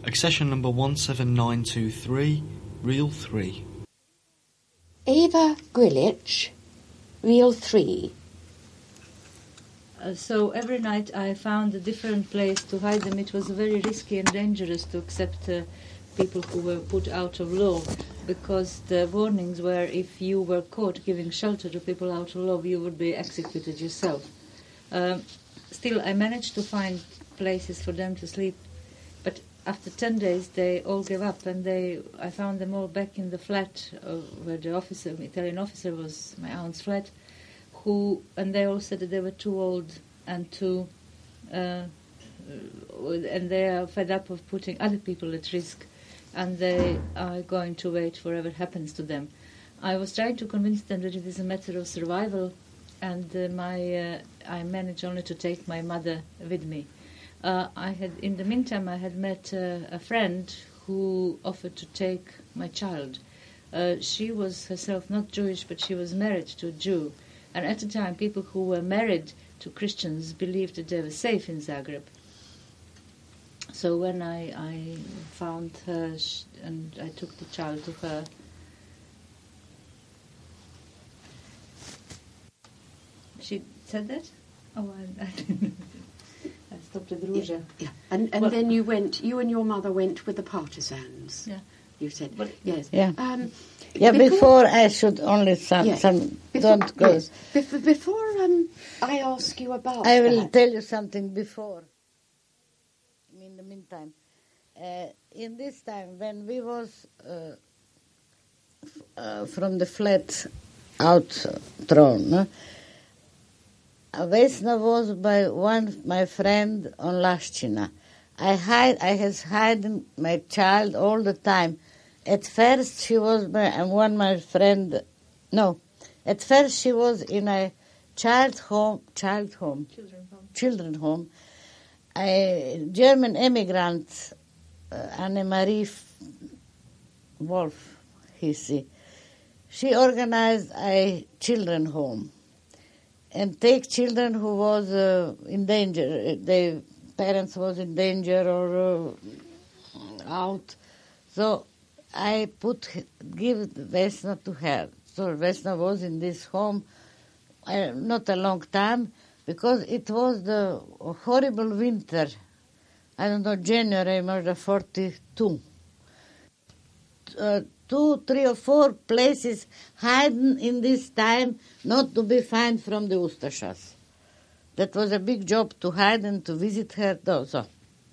Accession number 17923, reel 3. Eva Grilich, reel 3. So every night I found a different place to hide them. It was very risky and dangerous to accept people who were put out of law, because the warnings were if you were caught giving shelter to people out of law, you would be executed yourself. Still, I managed to find places for them to sleep, but after 10 days they all gave up, and I found them all back in the flat where the Italian officer was, my aunt's flat, and they all said that they were too old and and they are fed up of putting other people at risk, and they are going to wait for whatever happens to them. I was trying to convince them that it is a matter of survival, and I managed only to take my mother with me. In the meantime, I had met a friend who offered to take my child. She was herself not Jewish, but she was married to a Jew. And at the time, people who were married to Christians believed that they were safe in Zagreb. So when I found her and I took the child to her, she said that? Oh, I didn't. I stopped at Ruja. Yeah. And then you and your mother went with the partisans. Yeah. You said, but, yes. Yeah. Before I should only some don't go. Yes. Before I ask you about I will tell you something before. In the meantime, in this time when we was from the flat out thrown, Vesna was by my friend on Lashchina. I has hidden my child all the time. At first she was my friend. No, at first she was in a children's home. A German immigrant, Annemarie Wolf, she organized a children's home and take children who was in danger. Their parents was in danger or out. So I give Vesna to her. So Vesna was in this home not a long time, because it was the horrible winter. I don't know, January, maybe 42. 2, 3 or 4 places hidden in this time, not to be found from the Ustashas. That was a big job to hide and to visit her. So.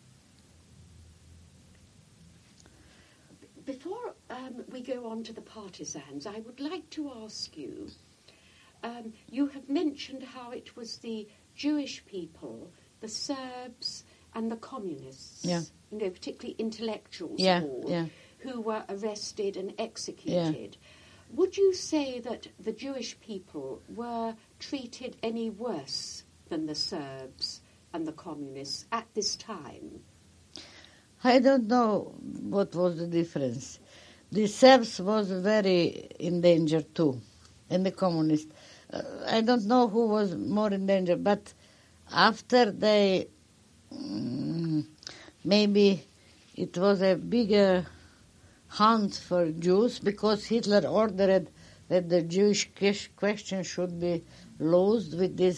Before we go on to the partisans, I would like to ask you, you have mentioned how it was the Jewish people, the Serbs and the communists, particularly intellectuals who were arrested and executed. Yeah. Would you say that the Jewish people were treated any worse than the Serbs and the communists at this time? I don't know what was the difference. The Serbs was very in danger too, and the communists. I don't know who was more in danger, but after they, maybe it was a bigger hunt for Jews, because Hitler ordered that the Jewish question should be loosed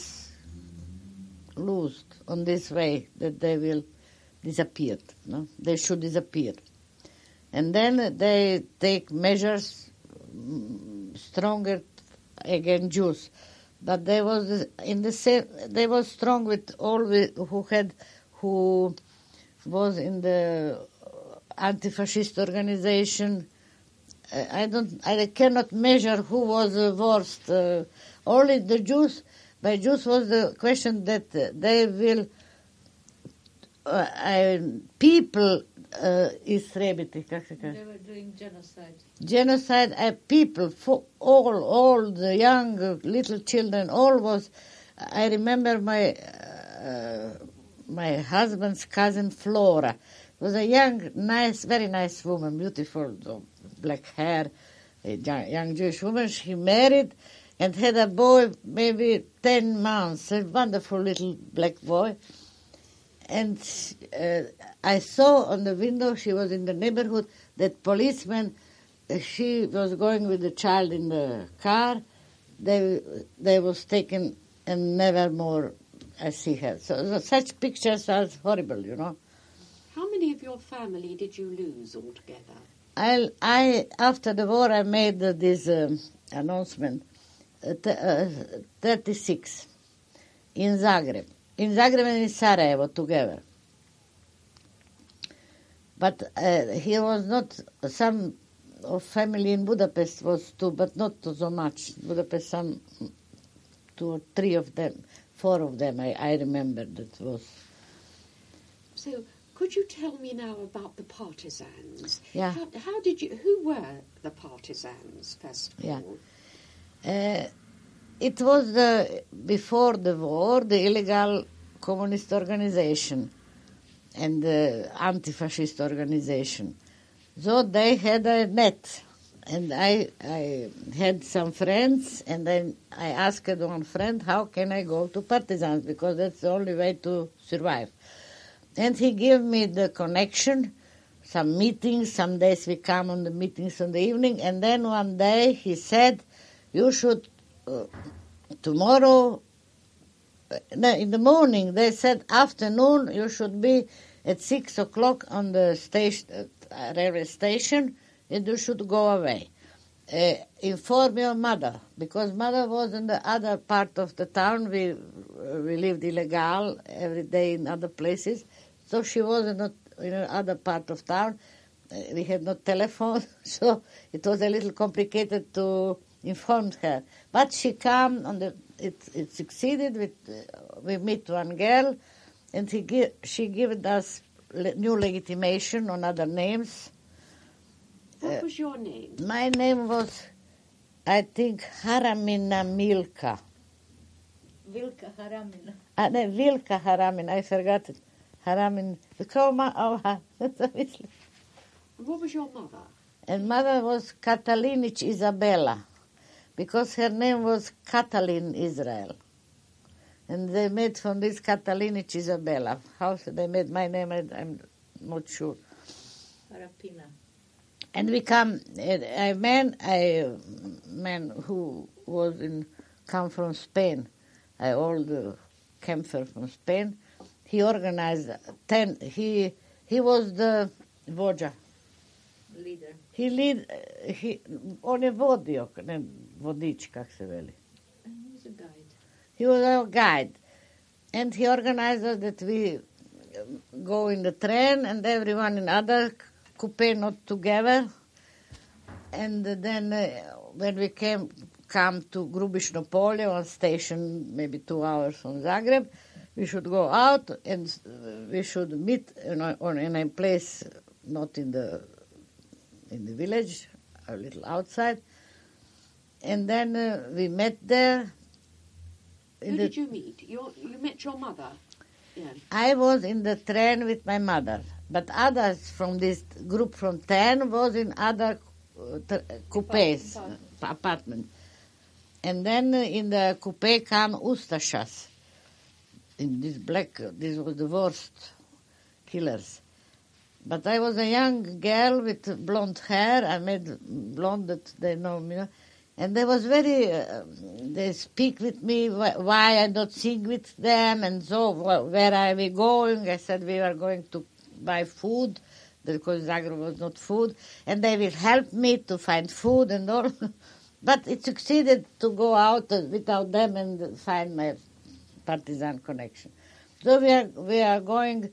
on this way, that they will disappear. No? They should disappear. And then they take measures stronger against Jews. But they was they was strong with all who was in the anti-fascist organization. I cannot measure who was the worst. Only the Jews. By Jews was the question that they will people istrebiti. They were doing genocide. Genocide. People, for all the young little children, all was. I remember my husband's cousin Flora was a young, nice, very nice woman, beautiful, black hair, a young Jewish woman. She married and had a boy, maybe 10 months, a wonderful little black boy. And I saw on the window, she was in the neighborhood, that policeman, she was going with the child in the car, they was taken and never more I see her. So such pictures are horrible, you know. How many of your family did you lose altogether? I after the war, I made this announcement, 36, in Zagreb. In Zagreb and in Sarajevo together. But he was not, some of family in Budapest was too, but not so much. Budapest, some 2 or 3 of them, 4 of them, I remember that was. So, could you tell me now about the partisans? Yeah. How did you, who were the partisans, first of all? It was before the war, the illegal communist organization and the anti-fascist organization. So they had a net, and I had some friends, and then I asked one friend, how can I go to partisans, because that's the only way to survive. And he gave me the connection, some meetings, some days we come on the meetings in the evening, and then one day he said, you should, tomorrow, in the morning, they said afternoon, you should be at 6 o'clock on the station, railway station, and you should go away. Inform your mother, because mother was in the other part of the town. We lived illegal every day in other places, so she was in the other part of town. We had no telephone, so it was a little complicated to inform her. But she came, it succeeded. We met one girl, and she gave us new legitimation on other names. What was your name? My name was, I think, Haramina Milka. Vilka Haramina. No, Vilka Haramina, I forgot it. Haramin. What was your mother? And mother was Katalinic Isabella, because her name was Katalin Israel. And they made from this Katalinic Isabella. How they made my name, I'm not sure. Harapina. And we come, a man who come from Spain, an old camper from Spain. He organized 10. He was the vođa. Leader. On je vodio, ne vodič, kak se veli. He was a guide. He was our guide. And he organized that we go in the train and everyone in other coupe not together. And then when we come to Grubišno Polje, on station maybe 2 hours from Zagreb, we should go out and we should meet in a place not in the village, a little outside. And then we met there. Who did you meet? You met your mother? Yeah. I was in the train with my mother, but others from this group from 10 was in other coupes, apartments. And then in the coupe come Ustašas. In this was the worst killers. But I was a young girl with blonde hair. I made blonde that they know me. And they was very, they speak with me, why I don't sing with them, and so where are we going? I said we are going to buy food, because Zagreb was not food, and they will help me to find food and all. But it succeeded to go out without them and find my partisan connection. So we are going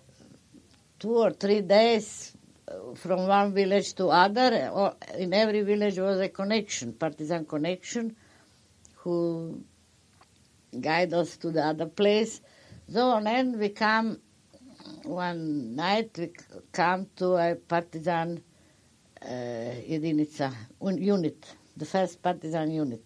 2 or 3 days from one village to other. Or in every village was a connection, partisan connection, who guide us to the other place. So then we come one night. We come to a partisan jedinica, unit, the first partisan unit.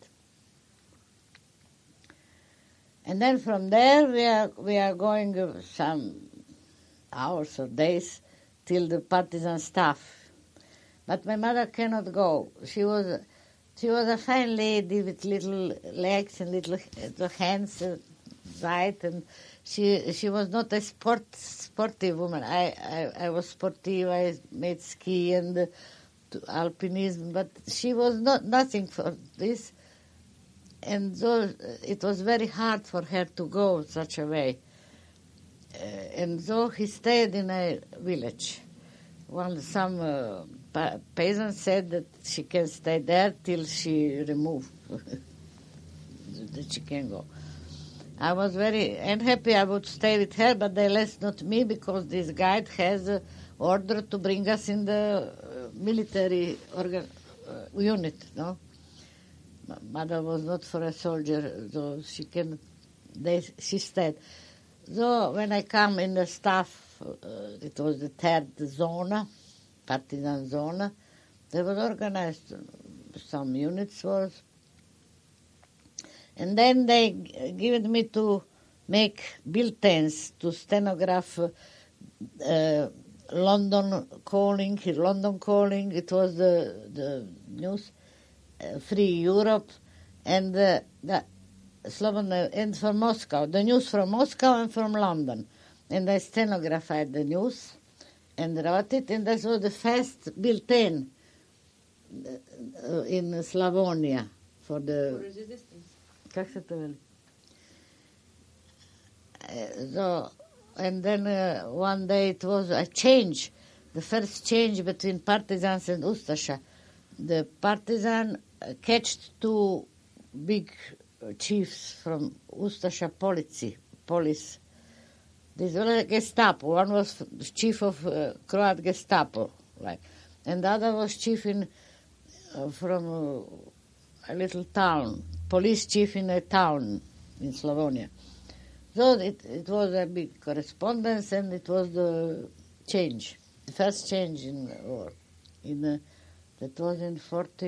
And then from there we are going some hours or days till the partisan staff. But my mother cannot go. She was a fine lady with little legs and little hands, right, and she was not a sportive woman. I was sportive. I made ski and alpinism, but she was nothing for this. And so it was very hard for her to go such a way. And so he stayed in a village. Some peasant said that she can stay there till she removed, that she can go. I was very unhappy I would stay with her, but they let not me because this guide has order to bring us in the military unit, no? Mother was not for a soldier, so she stayed. So when I come in the staff, it was the third zone, partisan zone, they was organized, some units was. And then they given me to make bulletins, to stenograph London calling, it was the news, Free Europe, and the Slobodan, and from Moscow, the news from Moscow and from London. And I stenographed the news and wrote it, and that was the first bulletin in Slavonia for the... resistance. Как се това? So, and then one day it was a change, the first change between partisans and Ustasha. The partisan catched two big chiefs from Ustasha police. This was Gestapo. One was chief of Croat Gestapo, like, and the other was chief from a little town, police chief in a town in Slavonia. So it was a big correspondence, and it was the change, the first change in the war. That was in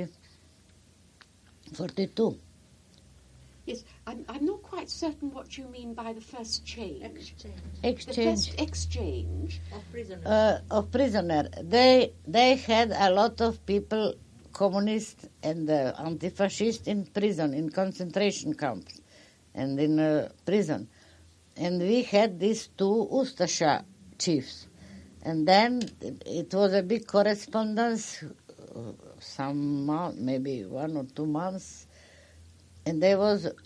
42. Yes, I'm not quite certain what you mean by the first change. Exchange. The first exchange Of prisoners. They had a lot of people, communist and anti-fascist, in prison, in concentration camps, and in prison. And we had these two Ustasha chiefs. And then it was a big correspondence, some month, maybe 1 or 2 months. And they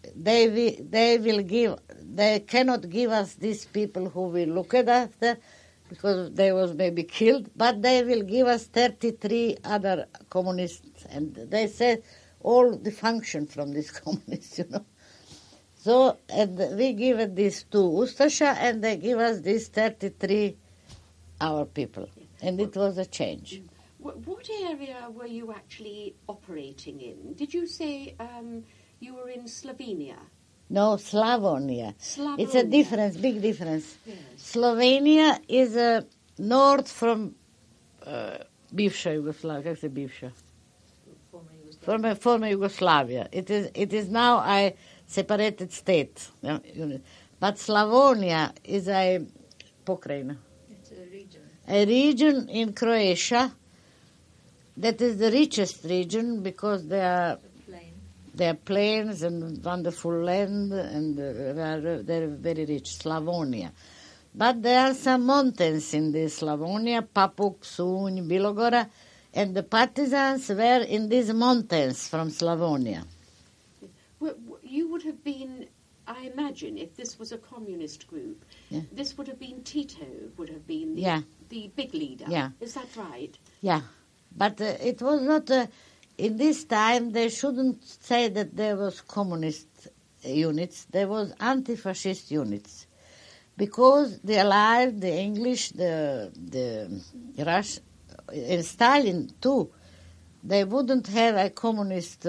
cannot give us these people who we look at after, because they was maybe killed, but they will give us 33 other communists. And they said all the function from these communists, you know. So, and we give it these two Ustasha, and they give us these 33 our people. And it was a change. What area were you actually operating in? Did you say you were in Slovenia? No, Slavonia. It's a difference, big difference. Yes. Slovenia is north from bivša Yugoslavia. Kako se bivša? Former Yugoslavia. It is now a separated state. But Slavonia is a pokrajina. It's a region. A region in Croatia that is the richest region because there are plains and wonderful land, and they're very rich, Slavonia. But there are some mountains in this Slavonia, Papuk, Sunj, Bilogora, and the partisans were in these mountains from Slavonia. Well, you would have been, I imagine, if this was a communist group, Yeah. this would have been Tito, would have been the big leader. Yeah. Is that right? Yeah, but it was not... in this time, they shouldn't say that there was communist units. There was anti-fascist units. Because the Allied, the English, the Russian, and Stalin too, they wouldn't have a communist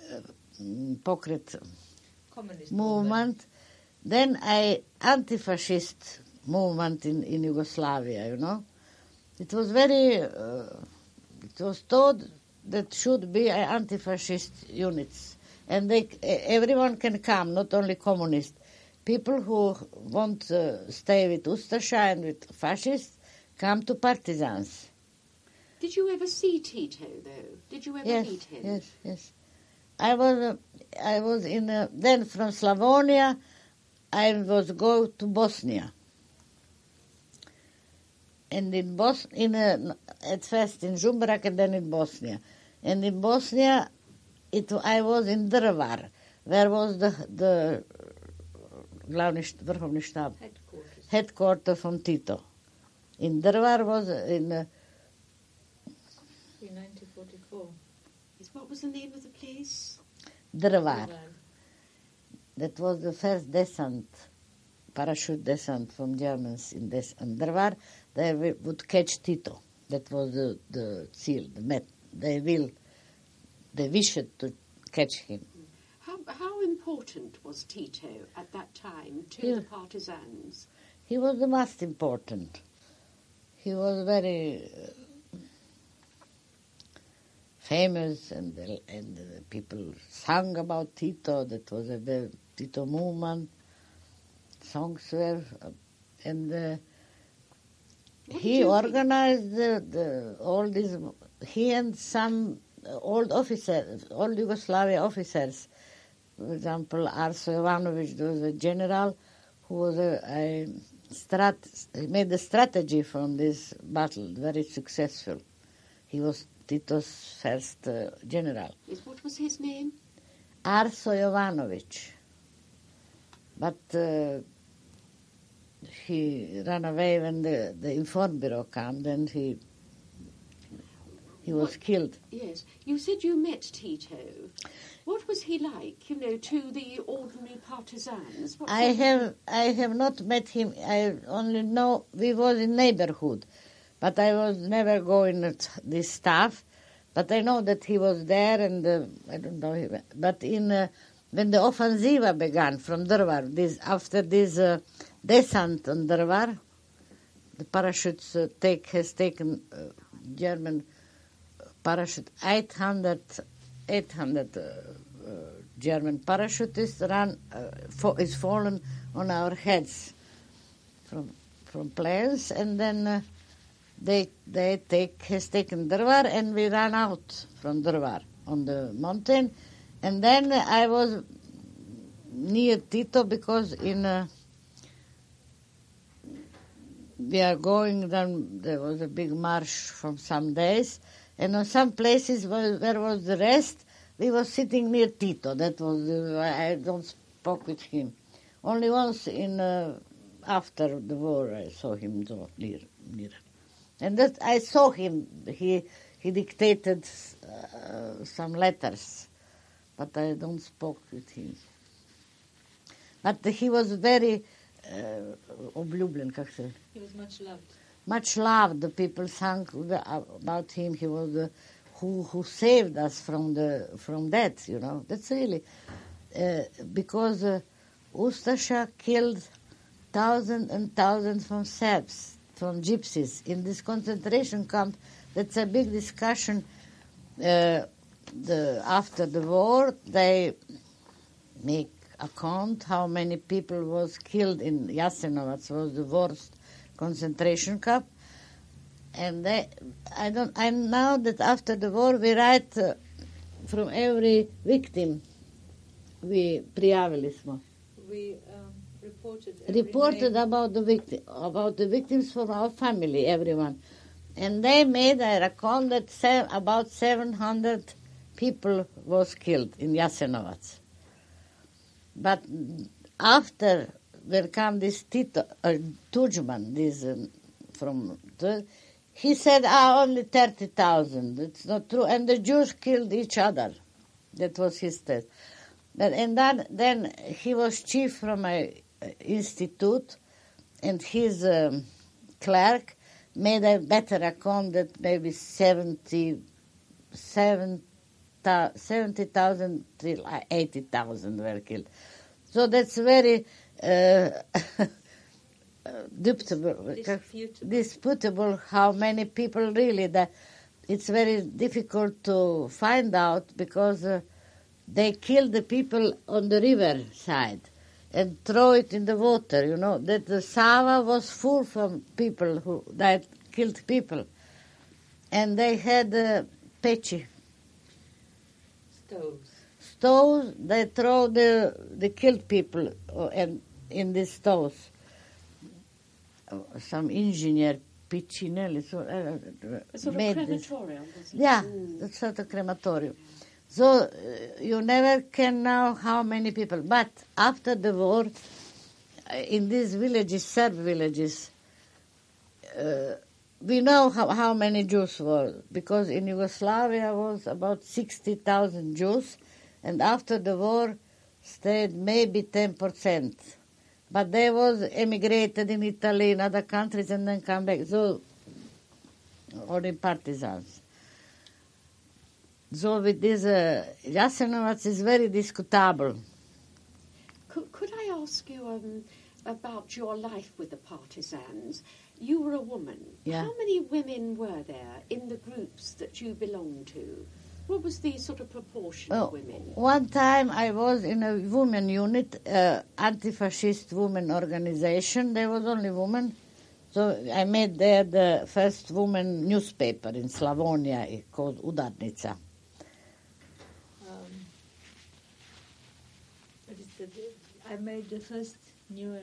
Communist movement, then an anti-fascist movement in Yugoslavia, you know. It was very... it was told that should be anti-fascist units. And everyone can come, not only communists. People who want to stay with Ustasha and with fascists come to partisans. Did you ever see Tito, though? Did you ever meet him? Yes. I was in then from Slavonia I was going to Bosnia. And at first in Žumberak and then in Bosnia. And in Bosnia, I was in Drvar, where was the Vrhovni štab, headquarters from Tito. In Drvar was in 1944. What was the name of the place? Drvar. That was the first descent, parachute descent from Germans in Drvar. They would catch Tito. That was the seal, the met. They wished to catch him. How important was Tito at that time to the partisans? He was the most important. He was very famous, and people sang about Tito. That was a Tito movement. Songs were, and he organized all these. He and some old officers, old Yugoslavia officers. For example, Arso Jovanović was a general who was he made a strategy from this battle, very successful. He was Tito's first general. What was his name? Arso Jovanović. But he ran away when the Inform Bureau came, then he was killed. Yes. You said you met Tito. What was he like, to the ordinary partisans? I have not met him. I only know we was in neighborhood, but I was never going at this stuff. But I know that he was there, and I don't know him. But when the offensiva began from Drvar, after this descent on Drvar, the parachutes has taken German parachute 800 German parachutists is fallen on our heads from planes, and then has taken Drvar, and we ran out from Drvar on the mountain, and then I was near Tito because we are going. Then there was a big march from some days, and on some places where was the rest, we were sitting near Tito. That was I don't spoke with him. Only once after the war I saw him near. And that I saw him. He dictated some letters, but I don't spoke with him. But he was very obljubljen, He was much loved. Much loved. The people sang about him. He was who saved us from that. That's really because Ustasha killed thousands and thousands from Serbs, from gypsies in this concentration camp. That's a big discussion. After the war, they make account how many people was killed in Jasenovac. Was the worst concentration camp. And I know that after the war we write from every victim. We prijavili smo. We reported about the victims from our family, everyone. And they made a record that about 700 people was killed in Jasenovac. But after there came this Tudjman, he said, only 30,000. It's not true. And the Jews killed each other. That was his test. And then he was chief from an institute, and his clerk made a better account that maybe 70,000 till 80,000 were killed. So that's very disputable how many people really. It's very difficult to find out because they killed the people on the river side and throw it in the water. That the Sava was full from people that killed people, and they had peći. Stoves. They throw the killed people, and in these stoves. Some engineer, Piccinelli, A sort of made this. crematorium, was it? Yeah, that's sort of crematorium. So you never can know how many people. But after the war, in these villages, Serb villages, we know how many Jews were, because in Yugoslavia was about 60,000 Jews, and after the war stayed maybe 10%. But they was emigrated in Italy, in other countries, and then come back. So, only partisans. So with this, Jasenovac is very discutable. Could I ask you about your life with the partisans? You were a woman. Yeah. How many women were there in the groups that you belonged to? What was the sort of proportion of women? One time I was in a women unit, anti-fascist women organization. There was only women. So I made there the first woman newspaper in Slavonia called Udarnica. I made the first new.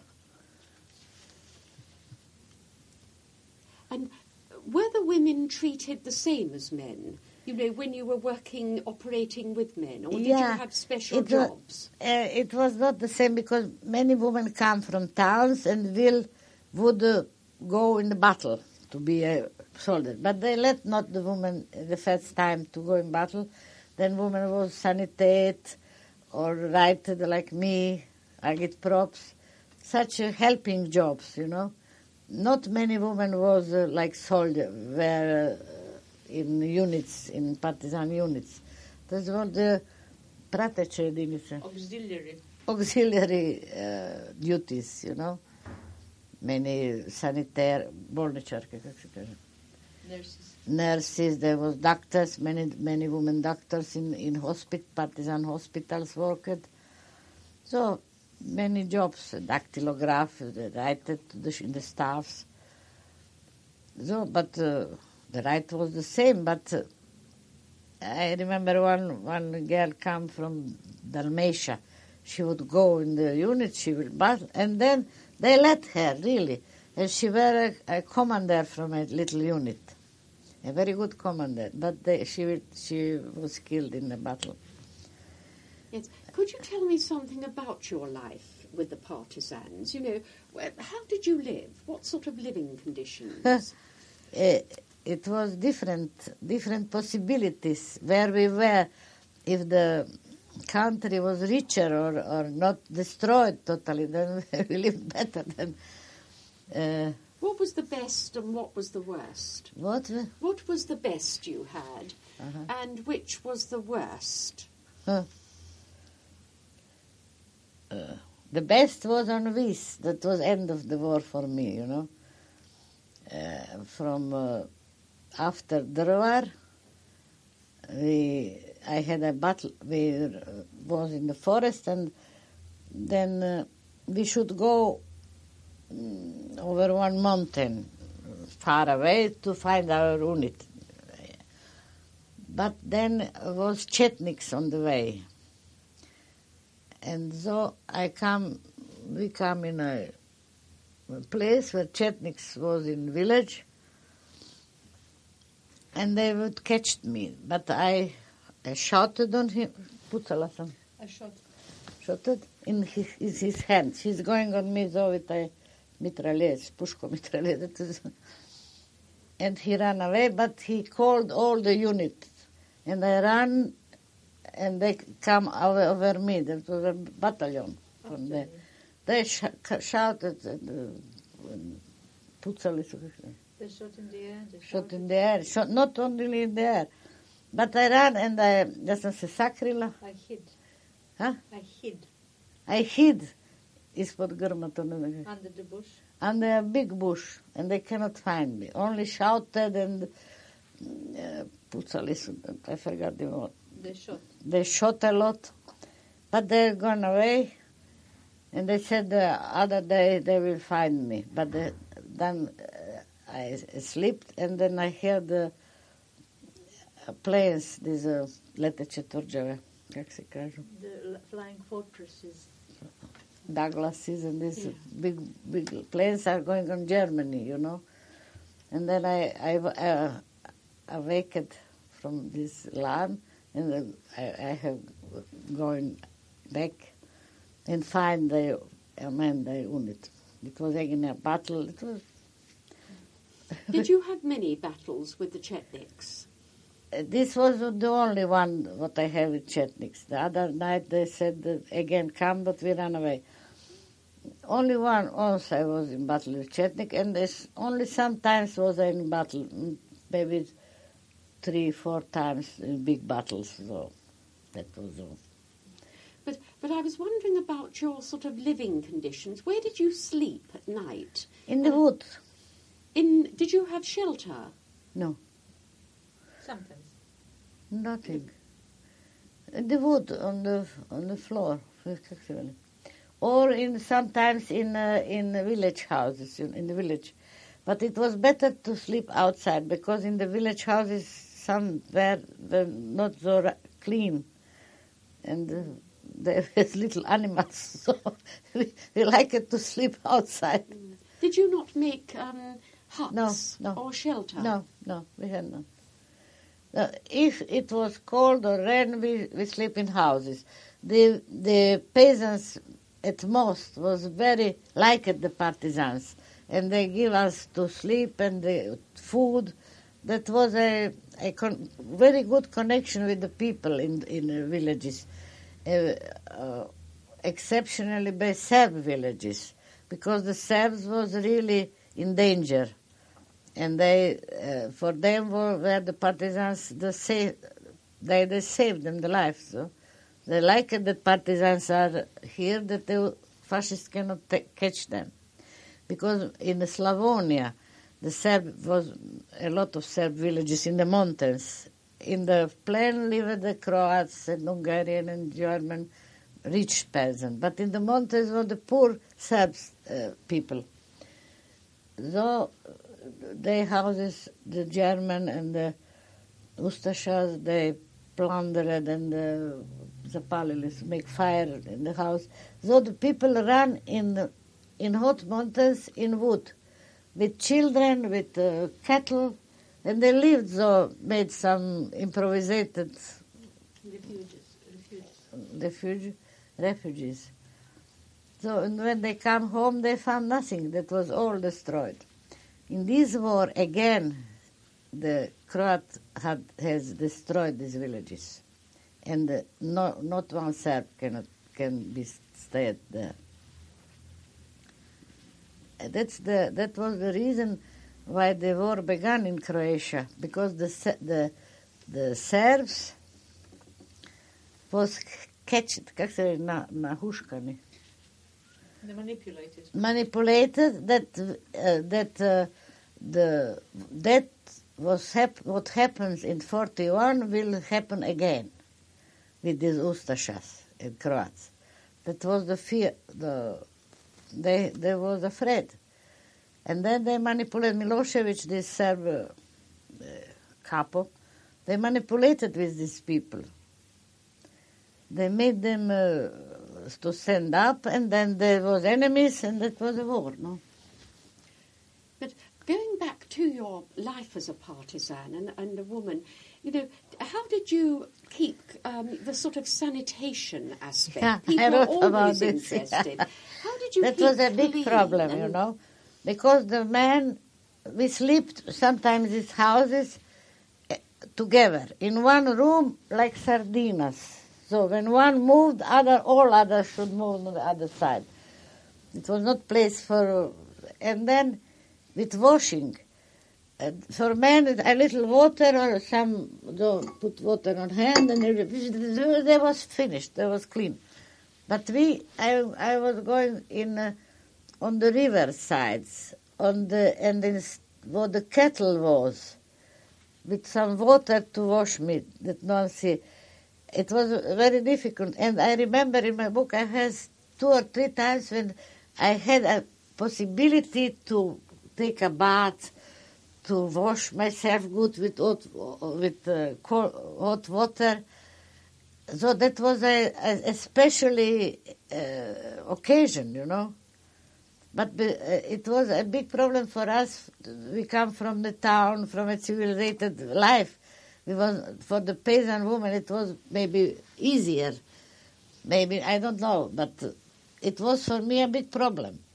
And were the women treated the same as men? You know, when you were operating with men, or did you have special jobs? It was not the same, because many women come from towns and would go in the battle to be a soldier. But they let not the woman the first time to go in battle. Then women was sanitate or write like me, I get props, such helping jobs, you know. Not many women was like soldier, were in units, in partisan units. Those were the prateće jedinice. Auxiliary duties, you know. Many sanitary, bolničarke, kako se kaže? Nurses, there was doctors, many women doctors in partisan hospitals worked. So many jobs, dactylograph, write in the staffs. So, but the right was the same. But I remember one girl come from Dalmatia. She would go in the unit, she would battle, and then they let her, really. And she was a commander from a little unit, a very good commander. But she was killed in the battle. Yes. Could you tell me something about your life with the partisans? You know, how did you live? What sort of living conditions? It was different possibilities where we were. If the country was richer or not destroyed totally, then we lived better than. What was the best and what was the worst? What? What was the best you had, and which was the worst? The best was on Vis. That was end of the war for me, you know. From after Drvar, I had a battle. We was in the forest, and then we should go over one mountain far away to find our unit. But then was Chetniks on the way. And so we come in a place where Chetniks was in village, and they would catch me. But I shouted on him. Pucala sam. I shot. Shouted in his hand. He's going on me so with a mitraillez, pushko mitraillez. And he ran away, but he called all the units. And I ran, and they come over me. There was a battalion from there. They shouted, pucali su. They shot in the air. Shot in the air. Shot not only in the air. But I ran, and ja sam se sakrila. I hid. Huh? I hid. I hid ispod grmata. Under the bush. Under a big bush, and they cannot find me. Only shouted and pucali su. I forgot the word. They shot. They shot a lot, but they're gone away. And they said the other day they will find me. But then I slept, and then I heard the planes, these leteće tvrđave, kako se kažu? The flying fortresses. Douglases and these big planes are going on Germany, you know. And then I awakened from this alarm, and then I have going back and find the unit. It was again a battle. It was. Did you have many battles with the Chetniks? This was the only one what I have with Chetniks. The other night they said that again come, but we ran away. Only one once I was in battle with Chetnik, and this only sometimes was I in battle, maybe 3-4 times in big battles. So that was all. But I was wondering about your sort of living conditions. Where did you sleep at night? In the woods. Did you have shelter? No. Sometimes. Nothing. In the wood on the floor, actually, or sometimes in village houses in the village, but it was better to sleep outside because in the village houses some were not so clean, and there was little animals, so we liked it to sleep outside. Did you not make huts No. or shelter? No, we had none. If it was cold or rain, we sleep in houses. The peasants at most was very liked the partisans, and they give us to sleep and the food. That was a very good connection with the people in the villages, exceptionally by Serb villages, because the Serbs was really in danger. And they, for them, were the partisans. They saved them the life. So they liked that partisans are here, that the fascists cannot catch them, because in the Slavonia, the Serb was a lot of Serb villages in the mountains. In the plain lived the Croats and Hungarian and German rich peasants, but in the mountains were the poor Serbs people. So their houses, the German and the Ustashas, they plundered and zapalili, make fire in the house. So the people ran in hot mountains in wood, with children, with cattle, and they lived, so made some improvised refugees. So and when they come home, they found nothing. That was all destroyed. In this war, again, the Croat has destroyed these villages, and not one Serb can be stayed there. That was the reason why the war began in Croatia, because the Serbs was catched, как се на huškani. They manipulated. Manipulated what happens in 41 will happen again with these Ustašas and Croats. That was the fear. They was afraid. And then they manipulated Milosevic, this Serb capo. They manipulated with these people. They made them to stand up, and then there was enemies, and that was a war, no? But going back to your life as a partisan and a woman, how did you keep the sort of sanitation aspect? Yeah, People I are wrote always about this. interested. How did you That keep was a big clean problem, because the men, we slept sometimes in houses together, in one room like sardinas. So when one moved, all others should move on the other side. It was not place for... And then with washing, for men, a little water or some, put water on hand, and they was finished, they was clean. But I was going on the river sides, where the kettle was, with some water to wash me, that no one see. It was very difficult, and I remember in my book I had 2 or 3 times when I had a possibility to take a bath, to wash myself good with hot water, So that was a especially occasion, you know. But it was a big problem for us. We come from the town, from a civilized life. For the peasant woman, it was maybe easier. Maybe, I don't know, but it was for me a big problem.